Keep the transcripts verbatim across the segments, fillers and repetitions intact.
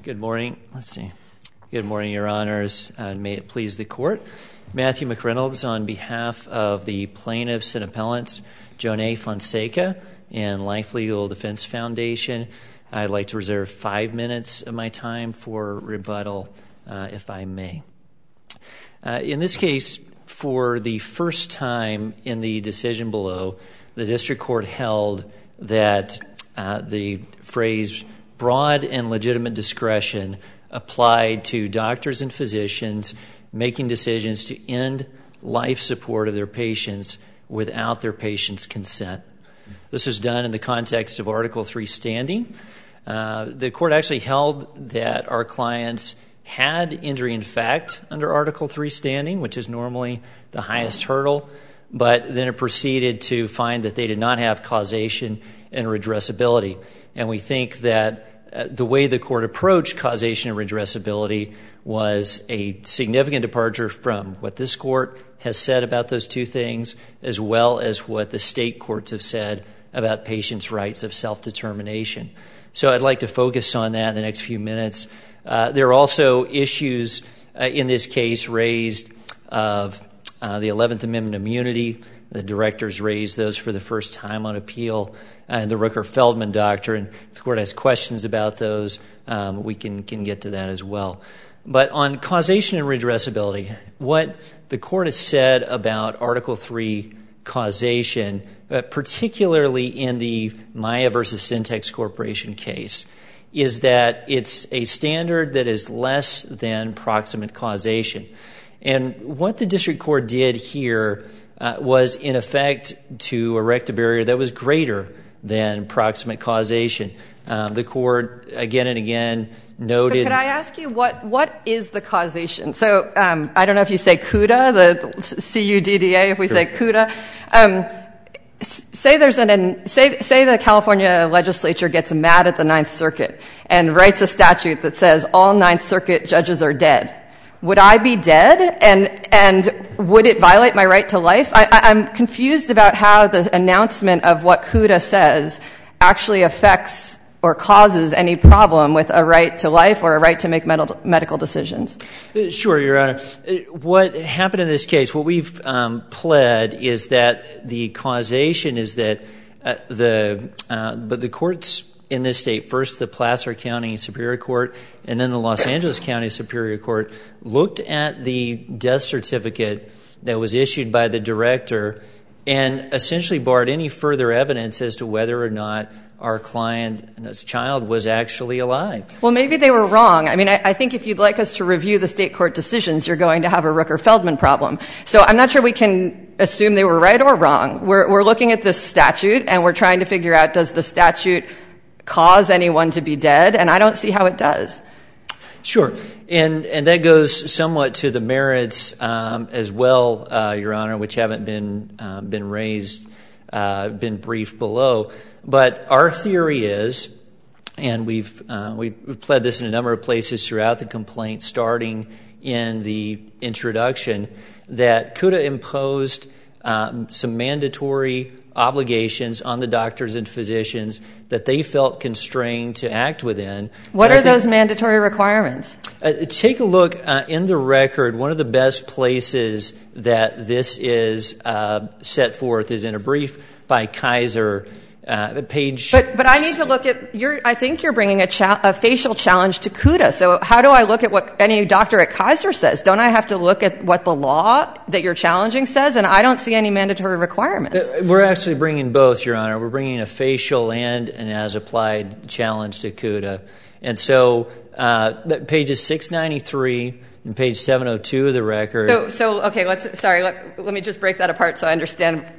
Good morning. Let's see. Good morning, Your Honors, and may it please the Court. Matthew McReynolds on behalf of the plaintiffs and appellants, Jonay Fonseca and Life Legal Defense Foundation. I'd like to reserve five minutes of my time for rebuttal, uh, if I may. Uh, in this case, for the first time in the decision below, the district court held that uh, the phrase broad and legitimate discretion applied to doctors and physicians making decisions to end life support of their patients without their patients' consent. This was done in the context of Article three standing. Uh, the court actually held that our clients had injury in fact under Article three standing, which is normally the highest hurdle, but then it proceeded to find that they did not have causation and redressability. And we think that uh, the way the court approached causation and redressability was a significant departure from what this court has said about those two things, as well as what the state courts have said about patients' rights of self-determination. So I'd like to focus on that in the next few minutes. Uh, there are also issues uh, in this case raised of uh, the eleventh Amendment immunity. The directors raised those for the first time on appeal, and the Rooker-Feldman doctrine. If the court has questions about those, um, we can, can get to that as well. But on causation and redressability, what the court has said about Article three causation, uh, particularly in the Maya versus Syntex Corporation case, is that it's a standard that is less than proximate causation. And what the district court did here uh, was, in effect, to erect a barrier that was greater than proximate causation. Um, the court, again and again, noted... But could I ask you, what, what is the causation? So um, I don't know if you say CUDA, the C U D D A, if we sure. say CUDA. Um, say there's an... Say, say the California legislature gets mad at the Ninth Circuit and writes a statute that says all Ninth Circuit judges are dead. Would I be dead? And and would it violate my right to life? I, I, I'm confused about how the announcement of what CUDA says actually affects or causes any problem with a right to life or a right to make med- medical decisions. Sure, Your Honor. What happened in this case, what we've um, pled is that the causation is that uh, the uh, but the courts in this state, first the Placer County Superior Court and then the Los Angeles County Superior Court, looked at the death certificate that was issued by the director and essentially barred any further evidence as to whether or not our client and his child was actually alive. Well, maybe they were wrong. I mean, I, I think if you'd like us to review the state court decisions, you're going to have a Rooker-Feldman problem. So I'm not sure we can assume they were right or wrong. We're, we're looking at this statute, and we're trying to figure out, does the statute cause anyone to be dead? And I don't see how it does. Sure. And and that goes somewhat to the merits um, as well, uh, Your Honor, which haven't been uh, been raised, uh, been briefed below. But our theory is, and we've uh, we've pled this in a number of places throughout the complaint, starting in the introduction, that CUDA imposed um, some mandatory obligations on the doctors and physicians that they felt constrained to act within. What are those mandatory requirements? Uh, take a look uh, in the record. One of the best places that this is uh, set forth is in a brief by Kaiser, uh, page... But but I need to look at... You're, I think you're bringing a, cha- a facial challenge to CUDA. So how do I look at what any doctor at Kaiser says? Don't I have to look at what the law that you're challenging says? And I don't see any mandatory requirements. Uh, we're actually bringing both, Your Honor. We're bringing a facial and an as-applied challenge to CUDA. And so uh, pages six ninety-three and page seven oh two of the record... So, so okay, let's... Sorry, let, let me just break that apart so I understand.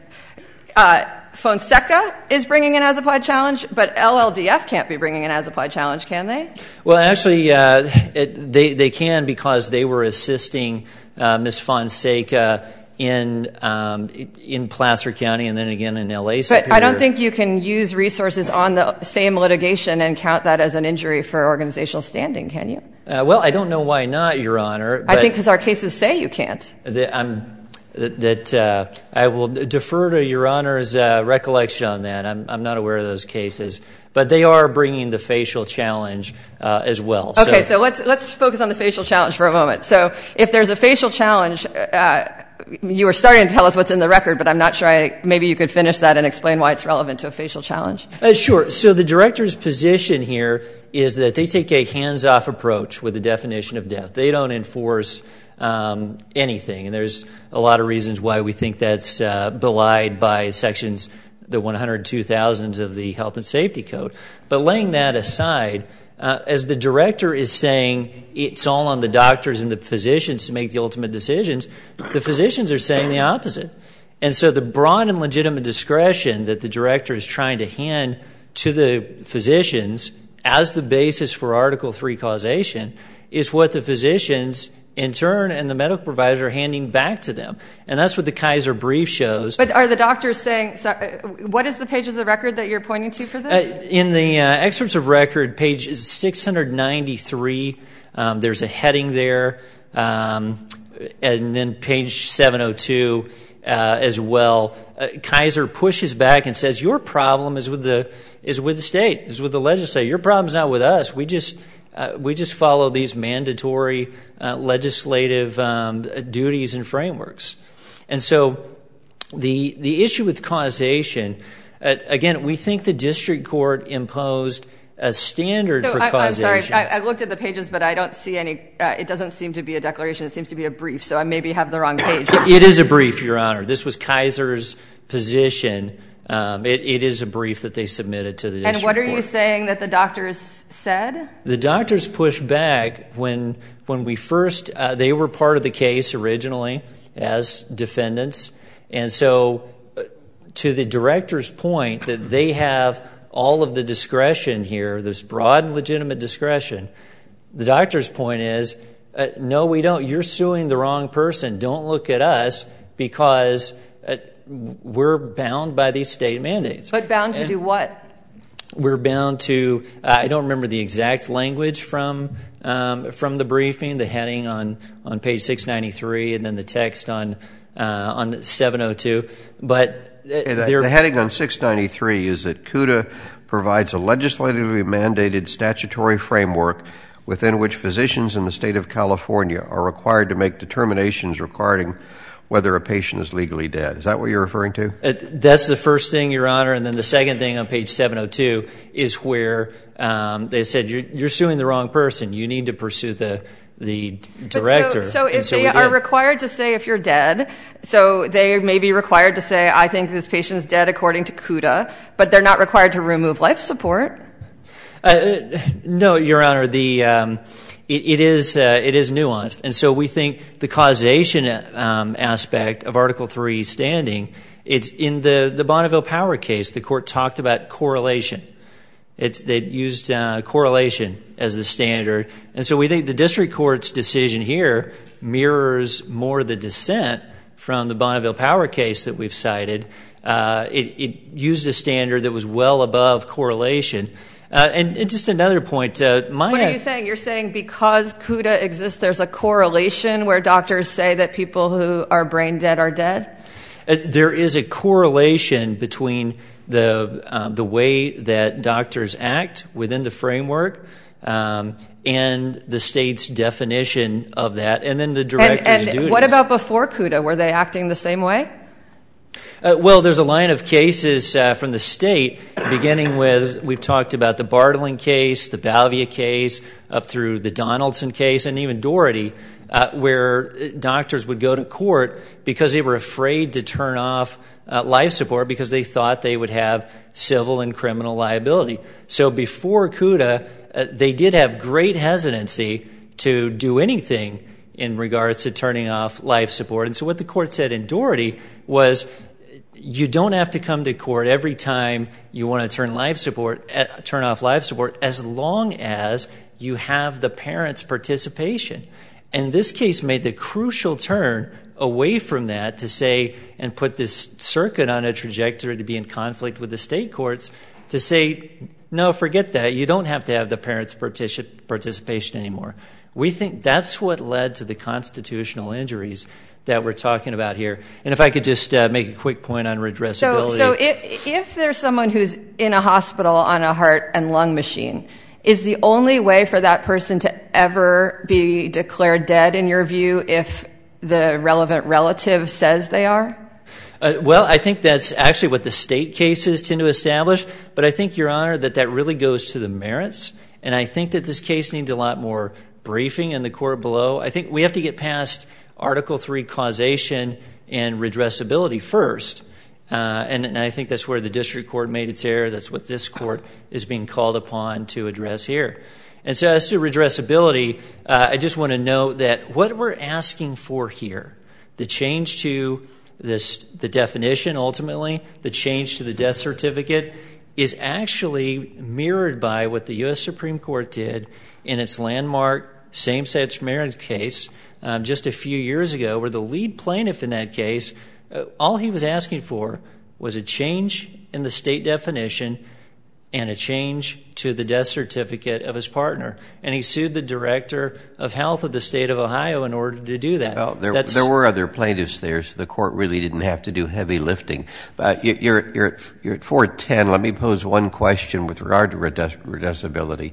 Uh, Fonseca is bringing an as-applied challenge, but L L D F can't be bringing an as-applied challenge, can they? Well, actually, uh, it, they they can, because they were assisting uh, Miz Fonseca in um, in Placer County and then again in L A Superior. But I don't think you can use resources on the same litigation and count that as an injury for organizational standing, can you? Uh, well, I don't know why not, Your Honor. I think because our cases say you can't. The, I'm that, that uh, I will defer to Your Honor's uh, recollection on that. I'm, I'm not aware of those cases. But they are bringing the facial challenge uh, as well. Okay, so, so let's let's focus on the facial challenge for a moment. So if there's a facial challenge, uh, you were starting to tell us what's in the record, but I'm not sure I, maybe you could finish that and explain why it's relevant to a facial challenge. Uh, sure. So the director's position here is that they take a hands-off approach with the definition of death. They don't enforce um, anything, and there's a lot of reasons why we think that's uh, belied by sections, the one hundred two thousands of the Health and Safety Code. But laying that aside, Uh, as the director is saying it's all on the doctors and the physicians to make the ultimate decisions, the physicians are saying the opposite. And so the broad and legitimate discretion that the director is trying to hand to the physicians as the basis for Article three causation is what the physicians in turn and the medical providers are handing back to them. And that's what the Kaiser brief shows. But are the doctors saying, so, uh, what is the page of the record that you're pointing to for this? Uh, in the uh, excerpts of record, page six ninety-three, um, there's a heading there, um, and then page seven oh two uh, as well. Uh, Kaiser pushes back and says, your problem is with the is with the state, is with the legislature. Your problem's not with us. We just... Uh, we just follow these mandatory uh, legislative um, duties and frameworks. And so the the issue with causation, uh, again, we think the district court imposed a standard so for I, causation. I'm sorry, I, I looked at the pages, but I don't see any, uh, it doesn't seem to be a declaration, it seems to be a brief, so I maybe have the wrong page. It is a brief, Your Honor. This was Kaiser's position. Um, it, it is a brief that they submitted to the district And what are court. you saying that the doctors said? The doctors pushed back when when we first, uh, they were part of the case originally as defendants. And so uh, to the director's point that they have all of the discretion here, this broad and legitimate discretion, the doctor's point is, uh, no, we don't. You're suing the wrong person. Don't look at us because uh, we're bound by these state mandates. But bound to and do what? We're bound to, uh, I don't remember the exact language from um, from the briefing, the heading on, on page six ninety-three and then the text on uh, on seven oh two. But uh, hey, the, the heading on six ninety-three is that CUDA provides a legislatively mandated statutory framework within which physicians in the state of California are required to make determinations regarding whether a patient is legally dead. Is that what you're referring to? Uh, that's the first thing, Your Honor. And then the second thing on page seven oh two is where um, they said, you're, you're suing the wrong person. You need to pursue the the director. So, so if so they are required to say if you're dead, so they may be required to say, I think this patient is dead according to CUDA, but they're not required to remove life support. Uh, no, Your Honor. The um, it, it is uh, it is nuanced, and so we think the causation um, aspect of Article three standing. It's in the the Bonneville Power case. The court talked about correlation. It's they used uh, correlation as the standard, and so we think the district court's decision here mirrors more the dissent from the Bonneville Power case that we've cited. Uh, it, it used a standard that was well above correlation. Uh, and, and just another point. Uh, my what are you saying? You're saying because CUDA exists, there's a correlation where doctors say that people who are brain dead are dead? Uh, there is a correlation between the uh, the way that doctors act within the framework um, and the state's definition of that, and then the director's and, and duties. What about before CUDA? Were they acting the same way? Uh, well, there's a line of cases uh, from the state, beginning with, we've talked about the Bartling case, the Balvia case, up through the Donaldson case, and even Doherty, uh, where doctors would go to court because they were afraid to turn off uh, life support because they thought they would have civil and criminal liability. So before CUDA, uh, they did have great hesitancy to do anything in regards to turning off life support. And so what the court said in Doherty was, you don't have to come to court every time you want to turn life support, uh, turn off life support, as long as you have the parent's participation. And this case made the crucial turn away from that to say, and put this circuit on a trajectory to be in conflict with the state courts, to say, no, forget that. You don't have to have the parent's particip- participation anymore. We think that's what led to the constitutional injuries that we're talking about here. And if I could just uh, make a quick point on redressability. So, so if, if there's someone who's in a hospital on a heart heart and lung machine. Is the only way for that person to ever be declared dead, in your view, if the relevant relative says they are? Uh, well, I think that's actually what the state cases tend to establish, but I think, Your Honor, that that really goes to the merits, and I think that this case needs a lot more briefing in the court below. I think we have to get past Article three causation and redressability first, uh, and, and I think that's where the district court made its error. That's what this court is being called upon to address here. And so as to redressability, uh, I just want to note that what we're asking for here, the change to this, the definition ultimately, the change to the death certificate, is actually mirrored by what the U S Supreme Court did in its landmark same-sex marriage case um, just a few years ago, where the lead plaintiff in that case, uh, all he was asking for was a change in the state definition and a change to the death certificate of his partner. And he sued the director of health of the state of Ohio in order to do that. Well, there, there were other plaintiffs there, so the court really didn't have to do heavy lifting. But you, you're, you're, at, you're at four ten. Let me pose one question with regard to redressability.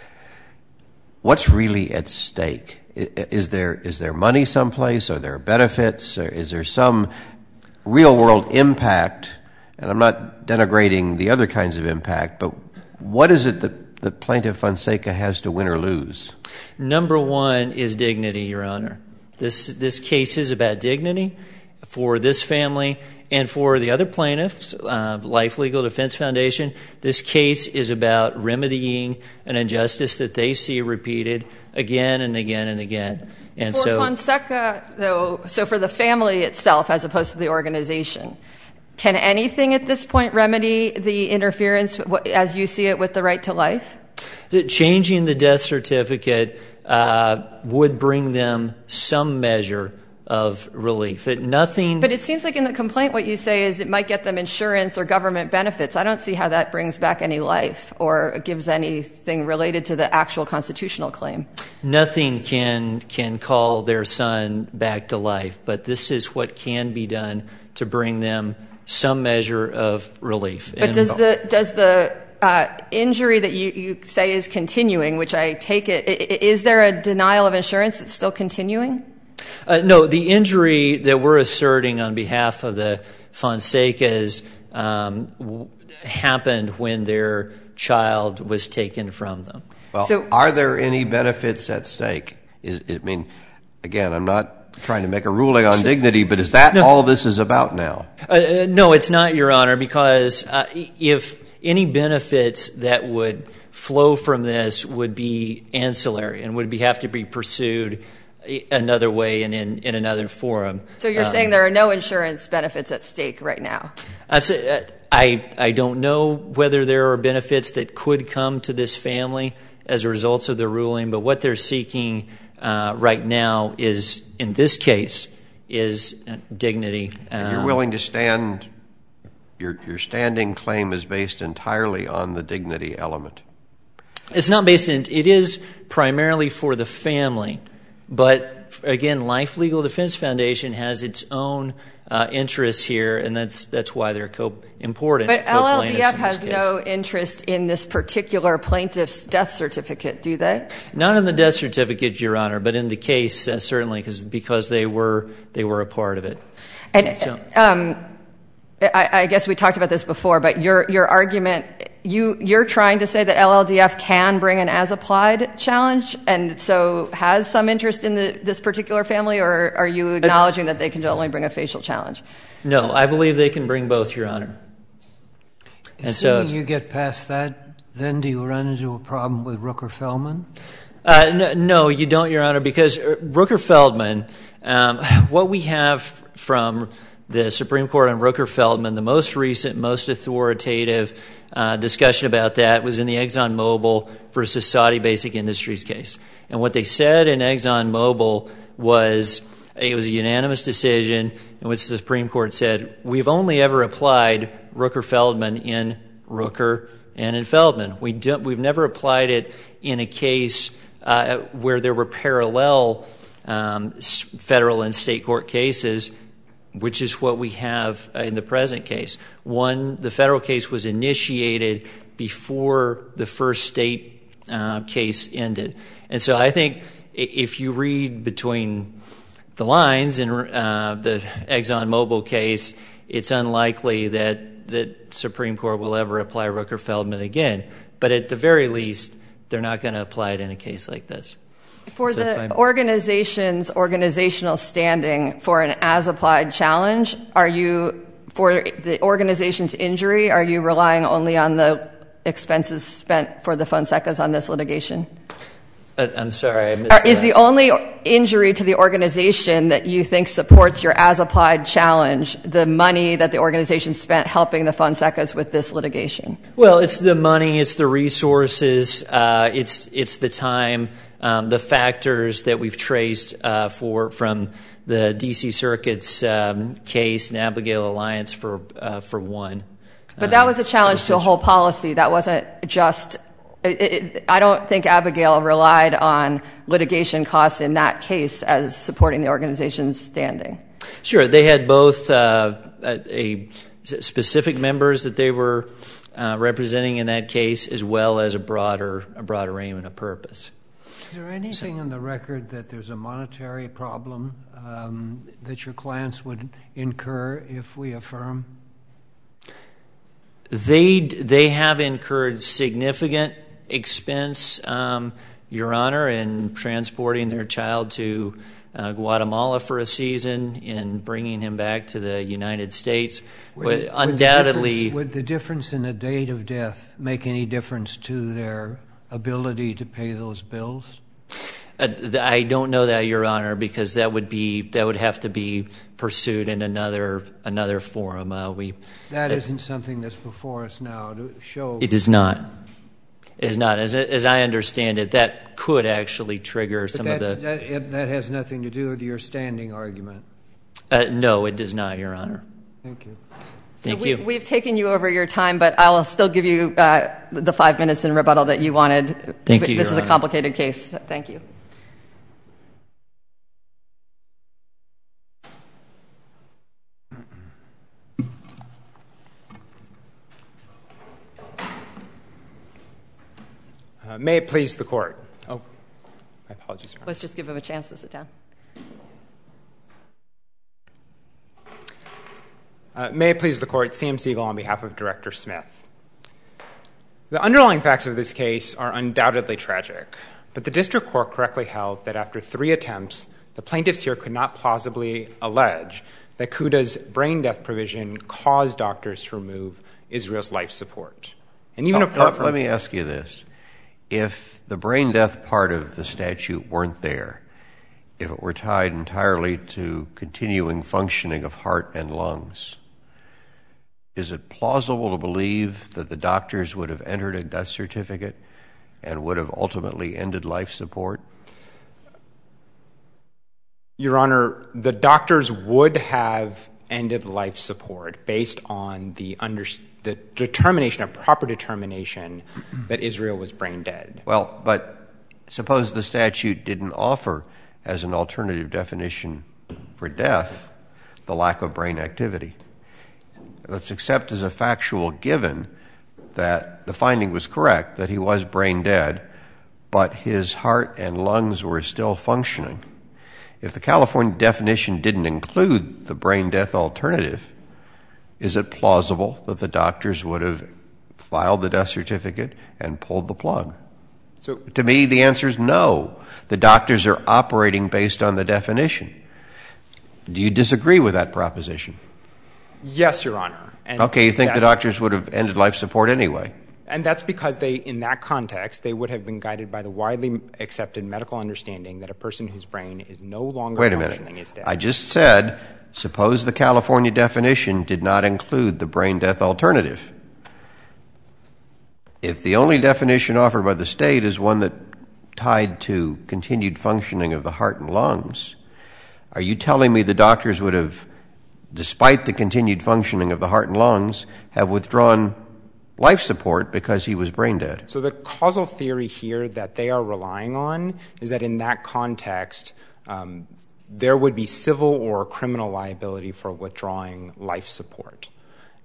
What's really at stake? Is there, is there money someplace? Are there benefits? Or is there some real-world impact? And I'm not denigrating the other kinds of impact, but what is it that, that Plaintiff Fonseca has to win or lose? Number one is dignity, Your Honor. This, this case is about dignity for this family and for the other plaintiffs, uh, Life Legal Defense Foundation. This case is about remedying an injustice that they see repeated again and again and again. And for so, Fonseca, though, so for the family itself as opposed to the organization, can anything at this point remedy the interference, as you see it, with the right to life? Changing the death certificate uh, would bring them some measure of relief. It, nothing. But it seems like in the complaint what you say is it might get them insurance or government benefits. I don't see how that brings back any life or gives anything related to the actual constitutional claim. Nothing can can call their son back to life, but this is what can be done to bring them some measure of relief. But and does the does the uh, injury that you, you say is continuing, which I take it, is there a denial of insurance that's still continuing? Uh, no, the injury that we're asserting on behalf of the Fonsecas um, w- happened when their child was taken from them. Well, so, are there any benefits at stake? Is, I mean, again, I'm not trying to make a ruling on dignity, but is that no. all this is about now? Uh, no, it's not, Your Honor, because uh, if any benefits that would flow from this would be ancillary and would be, have to be pursued another way and in, in another forum. So you're um, saying there are no insurance benefits at stake right now? I, I don't know whether there are benefits that could come to this family as a result of the ruling, but what they're seeking uh, right now is, in this case, is dignity. And you're willing to stand, your, your standing claim is based entirely on the dignity element? It's not based in, it is primarily for the family. But again, Life Legal Defense Foundation has its own uh, interests here, and that's that's why they're co important. But L L D F has no interest in this particular plaintiff's death certificate, do they? Not in the death certificate, Your Honor, but in the case uh, certainly, because because they were they were a part of it. And so, um, I, I guess we talked about this before, but your your argument. You, you're trying to say that L L D F can bring an as-applied challenge and so has some interest in the, this particular family, or are you acknowledging that they can only bring a facial challenge? No, I believe they can bring both, Your Honor. And so you get past that, then do you run into a problem with Rooker-Feldman? Uh, no, no, you don't, Your Honor, because Rooker-Feldman, um, what we have from the Supreme Court on Rooker-Feldman, the most recent, most authoritative Uh, discussion about that was in the ExxonMobil versus Saudi Basic Industries case. And what they said in ExxonMobil was it was a unanimous decision in which the Supreme Court said, we've only ever applied Rooker-Feldman in Rooker and in Feldman. We don't, we've never applied it in a case uh, where there were parallel um, federal and state court cases, which is what we have in the present case. One, the federal case was initiated before the first state uh, case ended. And so I think if you read between the lines in uh, the ExxonMobil case, it's unlikely that the Supreme Court will ever apply Rooker-Feldman again. But at the very least, they're not going to apply it in a case like this. For so the organization's organizational standing for an as-applied challenge, are you, for the organization's injury, are you relying only on the expenses spent for the Fonsecas on this litigation? Uh, I'm sorry, I missed Or is the only injury to the organization that you think supports your as-applied challenge the money that the organization spent helping the Fonsecas with this litigation? Well, it's the money, it's the resources, uh, it's it's the time, um, the factors that we've traced uh, for from the D C Circuit's um, case and Abigail Alliance for uh, for one. But that was a challenge um, to a whole policy. That wasn't just. It, it, I don't think Abigail relied on litigation costs in that case as supporting the organization's standing. Sure. They had both uh, a, a specific members that they were uh, representing in that case, as well as a broader, a broad arraignment of purpose. Is there anything so, in the record that there's a monetary problem um, that your clients would incur if we affirm? They they have incurred significant expense, um, Your Honor, in transporting their child to uh, Guatemala for a season, in bringing him back to the United States. Would, undoubtedly, would the, would the difference in the date of death make any difference to their ability to pay those bills? Uh, I don't know that, Your Honor, because that would be that would have to be pursued in another another forum. Uh, we that uh, isn't something that's before us now to show. It is not. It is not. As as I understand it, that could actually trigger but some that, of the. That, that has nothing to do with your standing argument. Uh, no, it does not, Your Honor. Thank you. Thank so you. We, we've taken you over your time, but I'll still give you uh, the five minutes in rebuttal that you wanted. Thank you, This Your is a complicated case. Thank you. Uh, may it please the Court. Oh, my apologies, Your Honor. Let's just give him a chance to sit down. Uh, may it please the Court, Sam Siegel on behalf of Director Smith. The underlying facts of this case are undoubtedly tragic, but the district court correctly held that after three attempts, the plaintiffs here could not plausibly allege that C U D A's brain death provision caused doctors to remove Israel's life support. And even oh, apart uh, from... Let me ask you this. If the brain death part of the statute weren't there, if it were tied entirely to continuing functioning of heart and lungs, is it plausible to believe that the doctors would have entered a death certificate and would have ultimately ended life support? Your Honor, the doctors would have ended life support based on the under, the determination, a proper determination that Israel was brain dead. Well, but suppose the statute didn't offer as an alternative definition for death the lack of brain activity. Let's accept as a factual given that the finding was correct, that he was brain dead, but his heart and lungs were still functioning. If the California definition didn't include the brain death alternative, is it plausible that the doctors would have filed the death certificate and pulled the plug? So, to me, the answer is no. The doctors are operating based on the definition. Do you disagree with that proposition? Yes, Your Honor. And okay, you think the doctors would have ended life support anyway? And that's because they, in that context, they would have been guided by the widely accepted medical understanding that a person whose brain is no longer Wait a functioning minute. is dead. I just said, suppose the California definition did not include the brain death alternative. If the only definition offered by the state is one that tied to continued functioning of the heart and lungs, are you telling me the doctors would have, despite the continued functioning of the heart and lungs, have withdrawn life support because he was brain dead? So the causal theory here that they are relying on is that in that context, um, there would be civil or criminal liability for withdrawing life support.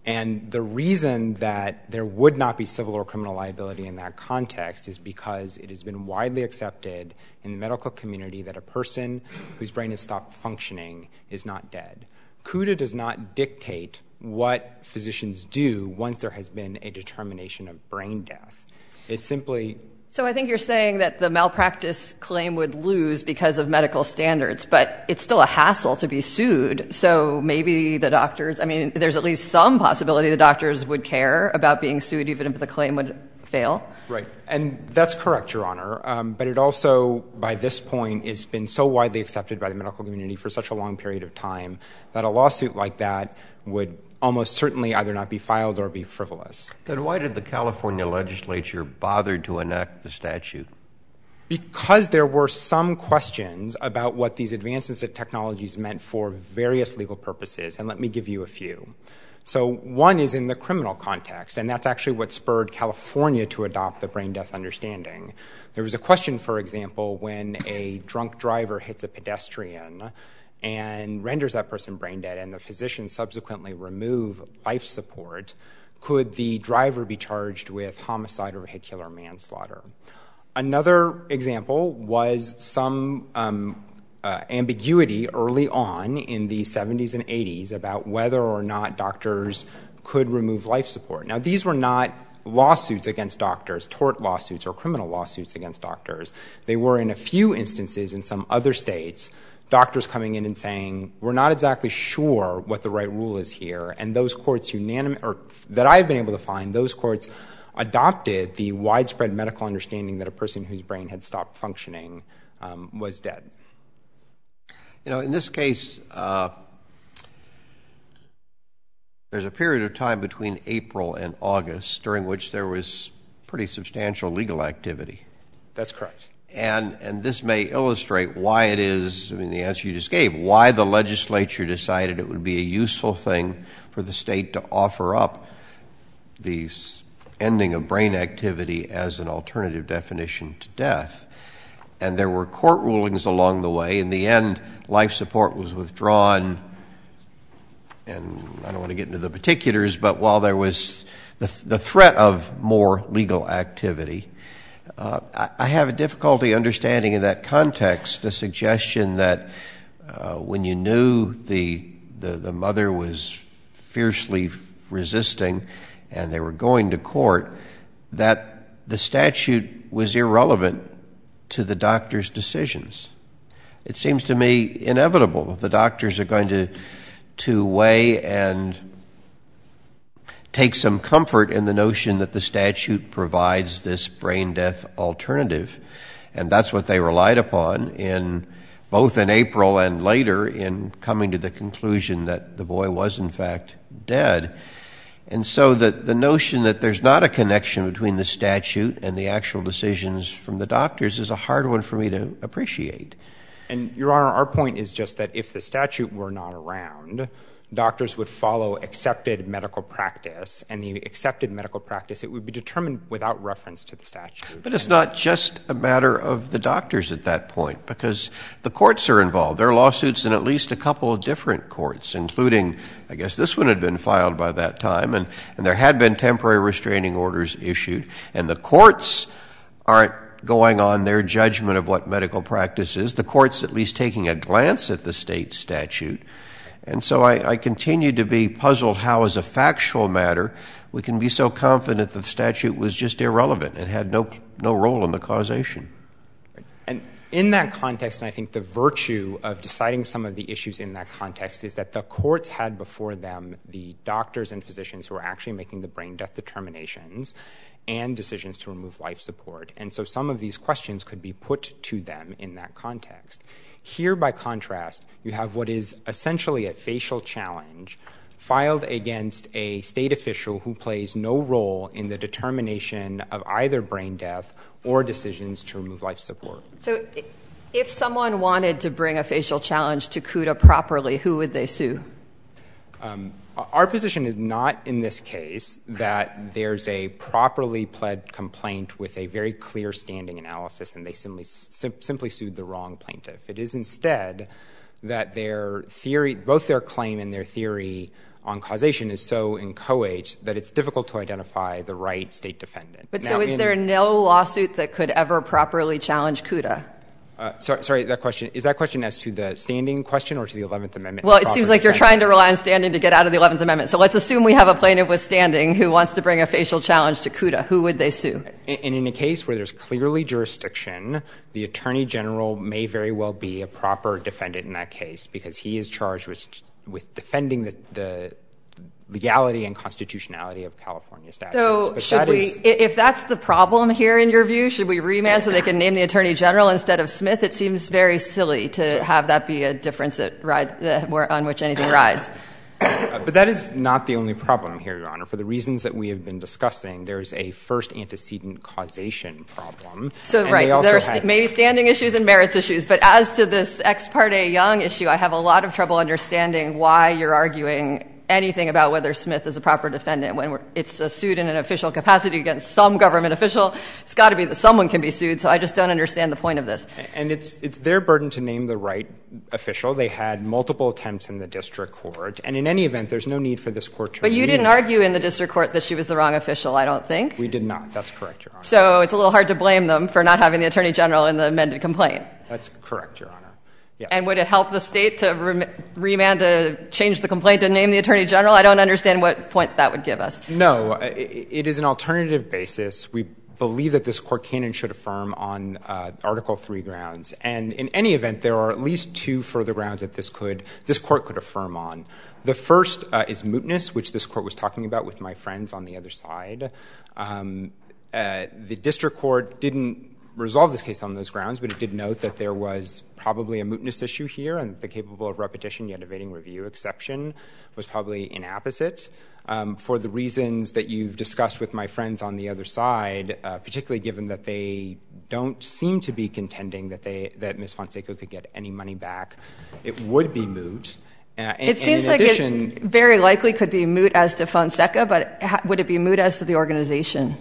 And the reason that there would not be civil or criminal liability in that context is because it has been widely accepted in the medical community that a person whose brain has stopped functioning is not dead. CUDA does not dictate what physicians do once there has been a determination of brain death. It simply... So I think you're saying that the malpractice claim would lose because of medical standards, but it's still a hassle to be sued. So maybe the doctors, I mean, there's at least some possibility the doctors would care about being sued even if the claim would fail. Right. And that's correct, Your Honor. Um, but it also, by this point, has been so widely accepted by the medical community for such a long period of time that a lawsuit like that would almost certainly either not be filed or be frivolous. Then why did the California legislature bother to enact the statute? Because there were some questions about what these advances in technologies meant for various legal purposes, and let me give you a few. So one is in the criminal context, and that's actually what spurred California to adopt the brain death understanding. There was a question, for example, when a drunk driver hits a pedestrian and renders that person brain dead and the physician subsequently remove life support, could the driver be charged with homicide or vehicular manslaughter? Another example was some um, uh, ambiguity early on in the seventies and eighties about whether or not doctors could remove life support. Now, these were not lawsuits against doctors, tort lawsuits or criminal lawsuits against doctors. They were, in a few instances in some other states, doctors coming in and saying, we're not exactly sure what the right rule is here, and those courts unanimous, or that I've been able to find, those courts adopted the widespread medical understanding that a person whose brain had stopped functioning um, was dead. You know, in this case, uh, there's a period of time between April and August during which there was pretty substantial legal activity. That's correct. And and this may illustrate why it is, I mean, the answer you just gave, why the legislature decided it would be a useful thing for the state to offer up the ending of brain activity as an alternative definition to death. And there were court rulings along the way. In the end, life support was withdrawn. And I don't want to get into the particulars, but while there was the, the threat of more legal activity, Uh, I have a difficulty understanding in that context the suggestion that uh, when you knew the, the the mother was fiercely resisting and they were going to court, that the statute was irrelevant to the doctor's decisions. It seems to me inevitable the doctors are going to to weigh and take some comfort in the notion that the statute provides this brain death alternative. And that's what they relied upon in both in April and later in coming to the conclusion that the boy was in fact dead. And so that the notion that there's not a connection between the statute and the actual decisions from the doctors is a hard one for me to appreciate. And, Your Honor, our point is just that if the statute were not around, doctors would follow accepted medical practice, and the accepted medical practice, it would be determined without reference to the statute. But it's not just a matter of the doctors at that point, because the courts are involved. There are lawsuits in at least a couple of different courts, including, I guess this one had been filed by that time, and, and there had been temporary restraining orders issued, and the courts aren't going on their judgment of what medical practice is. The court's at least taking a glance at the state statute. And so I, I continue to be puzzled how, as a factual matter, we can be so confident that the statute was just irrelevant and had no no role in the causation. And in that context, and I think the virtue of deciding some of the issues in that context is that the courts had before them the doctors and physicians who were actually making the brain death determinations and decisions to remove life support. And so some of these questions could be put to them in that context. Here, by contrast, you have what is essentially a facial challenge filed against a state official who plays no role in the determination of either brain death or decisions to remove life support. So if someone wanted to bring a facial challenge to CUDA properly, who would they sue? Um, our position is not in this case that there's a properly pled complaint with a very clear standing analysis and they simply, sim- simply sued the wrong plaintiff. It is instead that their theory, both their claim and their theory on causation is so inchoate that it's difficult to identify the right state defendant. But now, so is in, there no lawsuit that could ever properly challenge CUDA? Uh, sorry, sorry, that question, is that question as to the standing question or to the eleventh Amendment? Well, it seems like you're trying to rely on standing to get out of the eleventh Amendment. So let's assume we have a plaintiff with standing who wants to bring a facial challenge to CUDA. Who would they sue? And in a case where there's clearly jurisdiction, the Attorney General may very well be a proper defendant in that case because he is charged with, with defending the, the legality and constitutionality of California statutes. So but should that we, is, if that's the problem here in your view, should we remand so they can name the Attorney General instead of Smith? It seems very silly to have that be a difference that rides, that, on which anything rides. Uh, but that is not the only problem here, Your Honor. For the reasons that we have been discussing, there's a first antecedent causation problem. So, and right, there are had, st- maybe standing issues and merits issues. But as to this Ex parte Young issue, I have a lot of trouble understanding why you're arguing anything about whether Smith is a proper defendant when we're, it's a suit in an official capacity against some government official. It's got to be that someone can be sued, so I just don't understand the point of this. And it's it's their burden to name the right official. They had multiple attempts in the district court, and in any event, there's no need for this court to But you read. didn't argue in the district court that she was the wrong official, I don't think. We did not. That's correct, Your Honor. So it's a little hard to blame them for not having the Attorney General in the amended complaint. That's correct, Your Honor. Yes. And would it help the state to rem- remand to change the complaint and name the Attorney General? I don't understand what point that would give us. No, it, it is an alternative basis. We believe that this court can and should affirm on uh, Article three grounds. And in any event, there are at least two further grounds that this could this court could affirm on. The first uh, is mootness, which this court was talking about with my friends on the other side. Um, uh, the district court didn't resolve this case on those grounds, but it did note that there was probably a mootness issue here, and the capable of repetition yet evading review exception was probably inapposite. Um, for the reasons that you've discussed with my friends on the other side, uh, particularly given that they don't seem to be contending that they that Miz Fonseca could get any money back, it would be moot. Uh, and, it seems and in like addition, it very likely could be moot as to Fonseca, but ha- would it be moot as to the organization?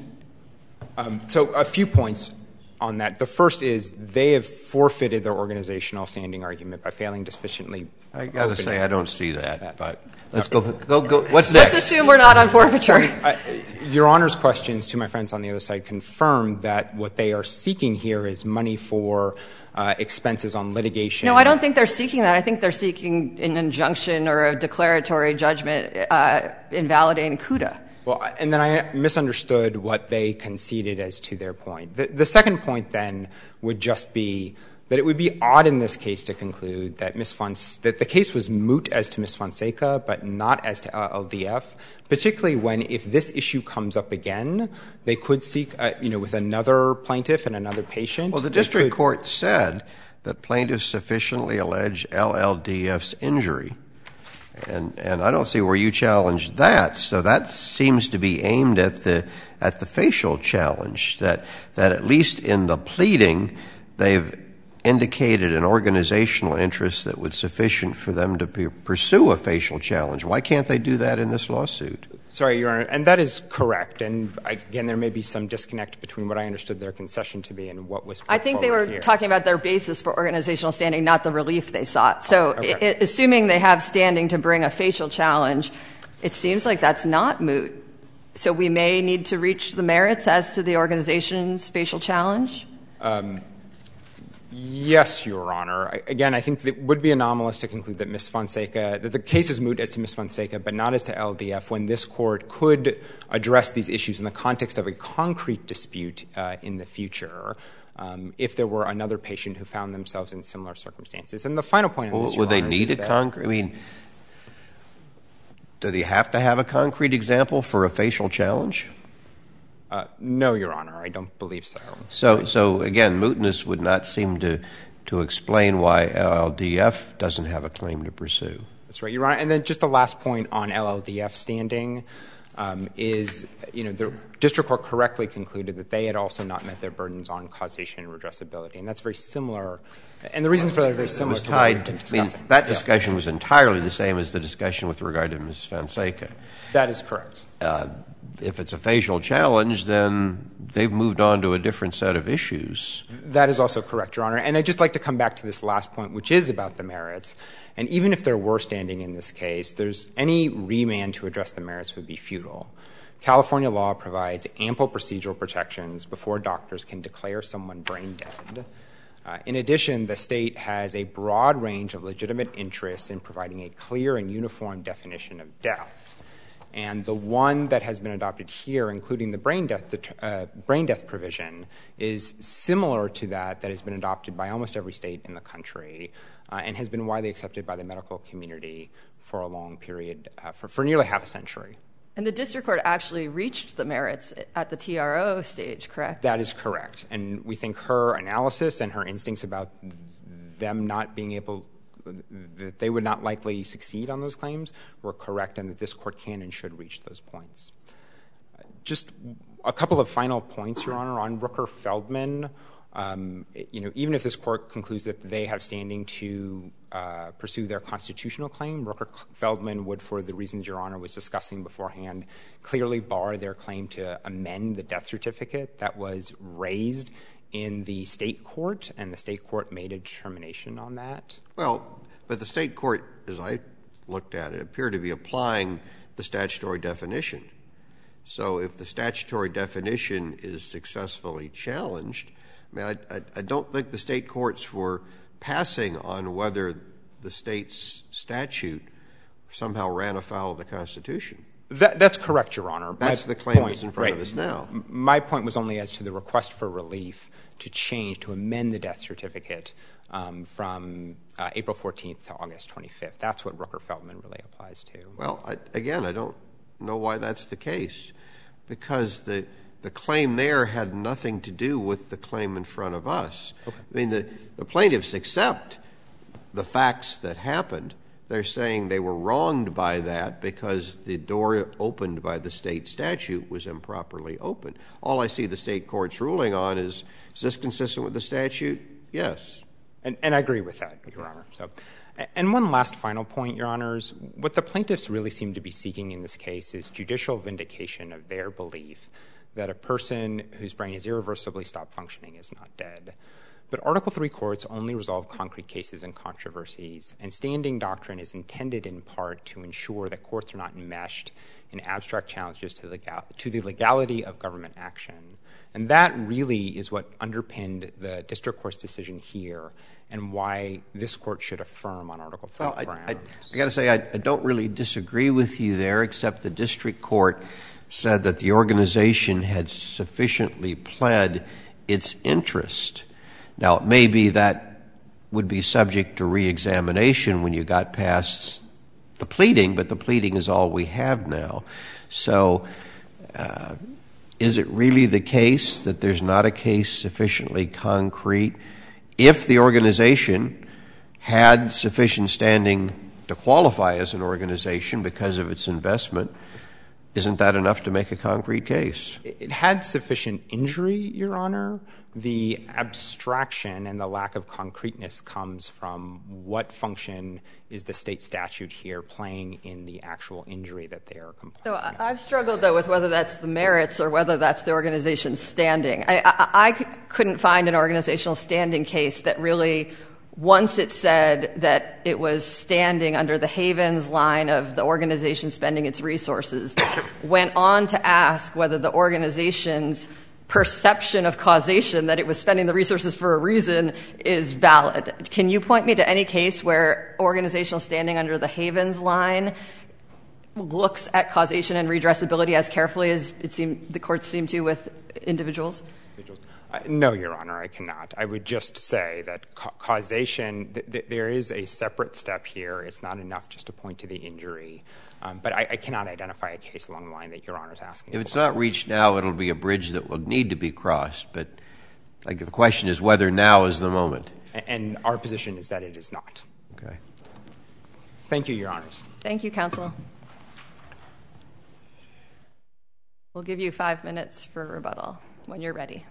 Um, so a few points on that. The first is they have forfeited their organizational standing argument by failing to sufficiently. I got to say, I don't see that, that. but let's go, go, go. What's next? Let's assume we're not on forfeiture. I, Your Honor's questions to my friends on the other side confirm that what they are seeking here is money for uh, expenses on litigation. No, I don't think they're seeking that. I think they're seeking an injunction or a declaratory judgment uh, invalidating CUDA. Well, and then I misunderstood what they conceded as to their point. The, the second point, then, would just be that it would be odd in this case to conclude that Miz Fons- that the case was moot as to Miz Fonseca, but not as to L D F, particularly when, if this issue comes up again, they could seek, uh, you know, with another plaintiff and another patient. Well, the district could, court said that plaintiffs sufficiently allege L L D F's injury. And, and I don't see where you challenge that. So that seems to be aimed at the, at the facial challenge, that, that at least in the pleading, they've indicated an organizational interest that was sufficient for them to be, pursue a facial challenge. Why can't they do that in this lawsuit? Sorry, Your Honor, and that is correct. And again, there may be some disconnect between what I understood their concession to be and what was put I think they were here. talking about their basis for organizational standing, not the relief they sought. So okay. I- assuming they have standing to bring a facial challenge, it seems like that's not moot. So we may need to reach the merits as to the organization's facial challenge? Um, Yes, Your Honor. I, again, I think it would be anomalous to conclude that Miz Fonseca, that the case is moot as to Miz Fonseca, but not as to L D F, when this court could address these issues in the context of a concrete dispute uh, in the future, um, if there were another patient who found themselves in similar circumstances. And the final point on Well, this, would Your they Honors, need is a that- concrete? I mean, do they have to have a concrete example for a facial challenge? Uh, no, Your Honor, I don't believe so. So, so again, mootness would not seem to, to explain why L L D F doesn't have a claim to pursue. That's right, Your Honor. And then just the last point on L L D F standing um, is, you know, the district court correctly concluded that they had also not met their burdens on causation and redressability, and that's very similar. And the reasons for that are very similar. It was to what we've tied. been I mean, discussing. that Yes. discussion was entirely the same as the discussion with regard to Miz Fonseca. That is correct. Uh, if it's a facial challenge, then they've moved on to a different set of issues. That is also correct, Your Honor. And I'd just like to come back to this last point, which is about the merits. And even if there were standing in this case, there's any remand to address the merits would be futile. California law provides ample procedural protections before doctors can declare someone brain dead. Uh, in addition, the state has a broad range of legitimate interests in providing a clear and uniform definition of death. And the one that has been adopted here, including the brain death, uh, brain death provision, is similar to that that has been adopted by almost every state in the country uh, and has been widely accepted by the medical community for a long period, uh, for, for nearly half a century. And the district court actually reached the merits at the T R O stage, correct? That is correct. And we think her analysis and her instincts about them not being able, that they would not likely succeed on those claims were correct, and that this court can and should reach those points. Just a couple of final points, Your Honor, on Rooker-Feldman. Um, you know, even if this court concludes that they have standing to uh, pursue their constitutional claim, Rooker-Feldman would, for the reasons Your Honor was discussing beforehand, clearly bar their claim to amend the death certificate that was raised in the state court, and the state court made a determination on that. Well, but the state court, as I looked at it, appeared to be applying the statutory definition. So if the statutory definition is successfully challenged, I mean, I, I, I don't think the state courts were passing on whether the state's statute somehow ran afoul of the Constitution. That, that's correct, Your Honor. That's My the claim point, that's in front right. of us now. My point was only as to the request for relief to change, to amend the death certificate um, from uh, April fourteenth to August twenty-fifth. That's what Rooker-Feldman really applies to. Well, I, again, I don't know why that's the case, because the the claim there had nothing to do with the claim in front of us. Okay. I mean, the, the plaintiffs accept the facts that happened. They're saying they were wronged by that because the door opened by the state statute was improperly opened. All I see the state court's ruling on is, is this consistent with the statute? Yes. And, and I agree with that, Your Honor. So, and one last final point, Your Honors. What the plaintiffs really seem to be seeking in this case is judicial vindication of their belief that a person whose brain has irreversibly stopped functioning is not dead. But Article three courts only resolve concrete cases and controversies, and standing doctrine is intended in part to ensure that courts are not enmeshed in abstract challenges to the, legal- to the legality of government action. And that really is what underpinned the district court's decision here and why this court should affirm on Article three well, grounds. I, I, I got to say, I, I don't really disagree with you there, except the district court said that the organization had sufficiently pled its interest. Now, it may be that would be subject to reexamination when you got past the pleading, but the pleading is all we have now. So uh, is it really the case that there's not a case sufficiently concrete? If the organization had sufficient standing to qualify as an organization because of its investment, isn't that enough to make a concrete case? It had sufficient injury, Your Honor. The abstraction and the lack of concreteness comes from what function is the state statute here playing in the actual injury that they are complaining So of. I've struggled, though, with whether that's the merits or whether that's the organization's standing. I, I, I couldn't find an organizational standing case that really, once it said that it was standing under the Havens line of the organization spending its resources, went on to ask whether the organization's perception of causation, that it was spending the resources for a reason, is valid. Can you point me to any case where organizational standing under the Havens line looks at causation and redressability as carefully as it seemed the courts seem to with individuals? Uh, no, Your Honor, I cannot. I would just say that ca- causation, th- th- there is a separate step here. It's not enough just to point to the injury. Um, but I, I cannot identify a case along the line that Your Honor is asking. If it's not reached now, it'll be a bridge that will need to be crossed. But like, the question is whether now is the moment. And, and our position is that it is not. Okay. Thank you, Your Honors. Thank you, counsel. We'll give you five minutes for rebuttal when you're ready.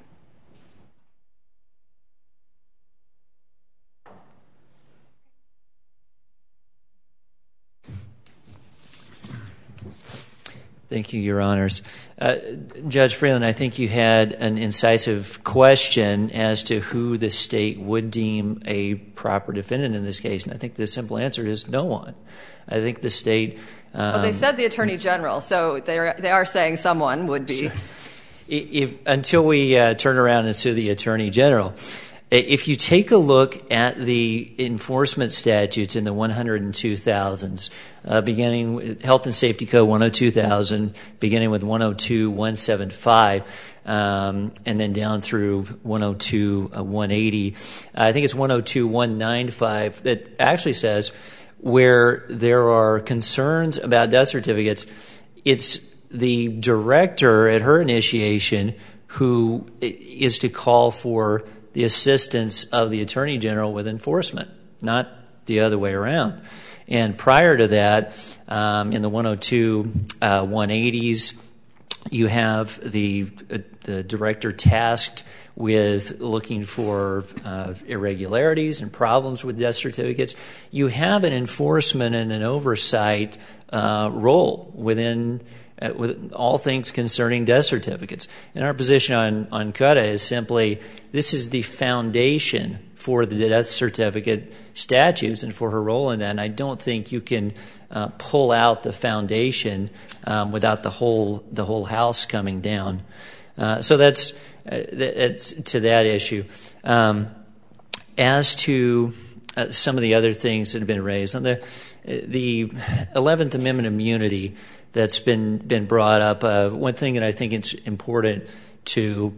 Thank you, Your Honors. Uh, Judge Freeland, I think you had an incisive question as to who the state would deem a proper defendant in this case, and I think the simple answer is no one. I think the state... Um, well, they said the Attorney General, so they're, they are saying someone would be... Sure. If, until we uh, turn around and sue the Attorney General, if you take a look at the enforcement statutes in the one hundred two thousands, uh, beginning with Health and Safety Code one oh two thousand, beginning with one oh two one seventy-five, um, and then down through one oh two one eighty, I think it's one oh two one ninety-five, that actually says where there are concerns about death certificates, it's the director at her initiation who is to call for the assistance of the Attorney General with enforcement, not the other way around. And prior to that, um, in the one oh two one eighties, you have the, uh, the director tasked with looking for uh, irregularities and problems with death certificates. You have an enforcement and an oversight uh, role within uh, with all things concerning death certificates. And our position on, on C U D A is simply this is the foundation for the death certificate statutes and for her role in that. And I don't think you can uh, pull out the foundation um, without the whole the whole house coming down. Uh, so that's uh, that's to that issue. Um, as to uh, some of the other things that have been raised on the the eleventh Amendment immunity that's been been brought up, uh, one thing that I think it's important to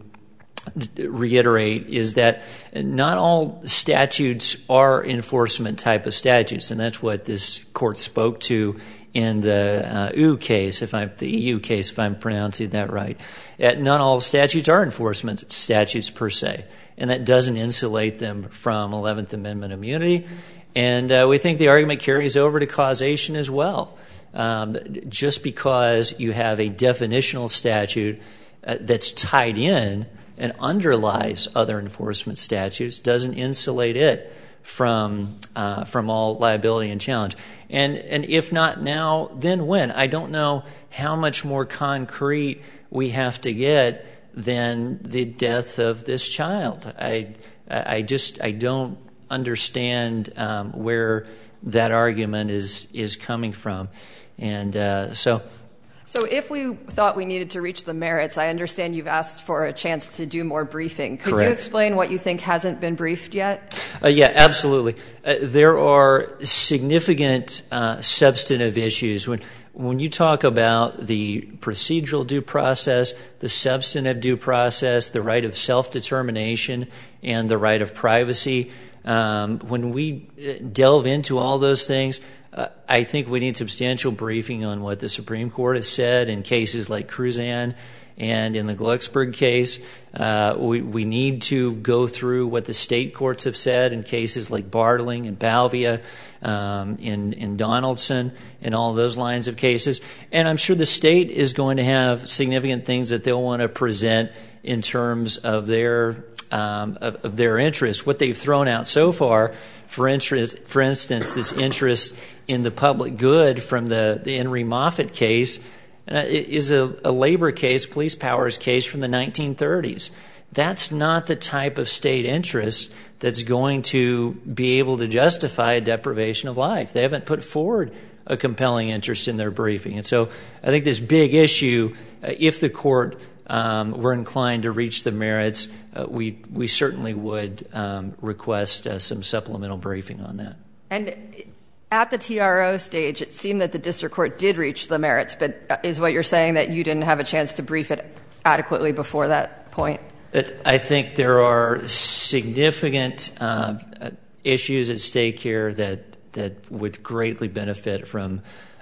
reiterate is that not all statutes are enforcement type of statutes, and that's what this court spoke to in the uh, E U case, if I'm the E U case, if I'm pronouncing that right. Uh, not all statutes are enforcement statutes per se, and that doesn't insulate them from eleventh Amendment immunity. And uh, we think the argument carries over to causation as well. Um, just because you have a definitional statute uh, that's tied in and underlies other enforcement statutes doesn't insulate it from uh, from all liability and challenge. And and if not now, then when? I don't know how much more concrete we have to get than the death of this child. I I just I don't understand um, where that argument is is coming from, and uh, so. So if we thought we needed to reach the merits, I understand you've asked for a chance to do more briefing. Could Correct. you explain what you think hasn't been briefed yet? Uh, yeah, absolutely. Uh, there are significant uh, substantive issues. When when you talk about the procedural due process, the substantive due process, the right of self-determination, and the right of privacy, um, when we delve into all those things, Uh, I think we need substantial briefing on what the Supreme Court has said in cases like Cruzan and in the Glucksberg case. Uh, we, we need to go through what the state courts have said in cases like Bartling and Balvia, um, in, in Donaldson, and all those lines of cases. And I'm sure the state is going to have significant things that they'll want to present in terms of their um, of, of their interest. What they've thrown out so far, for interest, for instance, this interest in the public good from the, the Henry Moffett case uh, is a, a labor case, police powers case from the nineteen thirties. That's not the type of state interest that's going to be able to justify a deprivation of life. They haven't put forward a compelling interest in their briefing. And so I think this big issue, uh, if the court um, were inclined to reach the merits, uh, we, we certainly would um, request uh, some supplemental briefing on that. And at the T R O stage, it seemed that the district court did reach the merits, but is what you're saying that you didn't have a chance to brief it adequately before that point? I think there are significant uh, issues at stake here that, that would greatly benefit from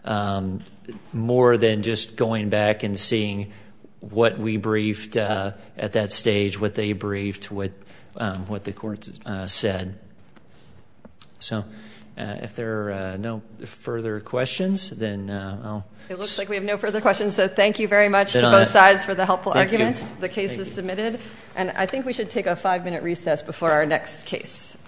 um, more than just going back and seeing what we briefed uh, at that stage, what they briefed, what, um, what the court uh, said. So. Uh, if there are uh, no further questions, then uh, I'll... It looks like we have no further questions, so thank you very much then to both I, sides for the helpful arguments. You. The case thank is you. submitted, and I think we should take a five-minute recess before our next case.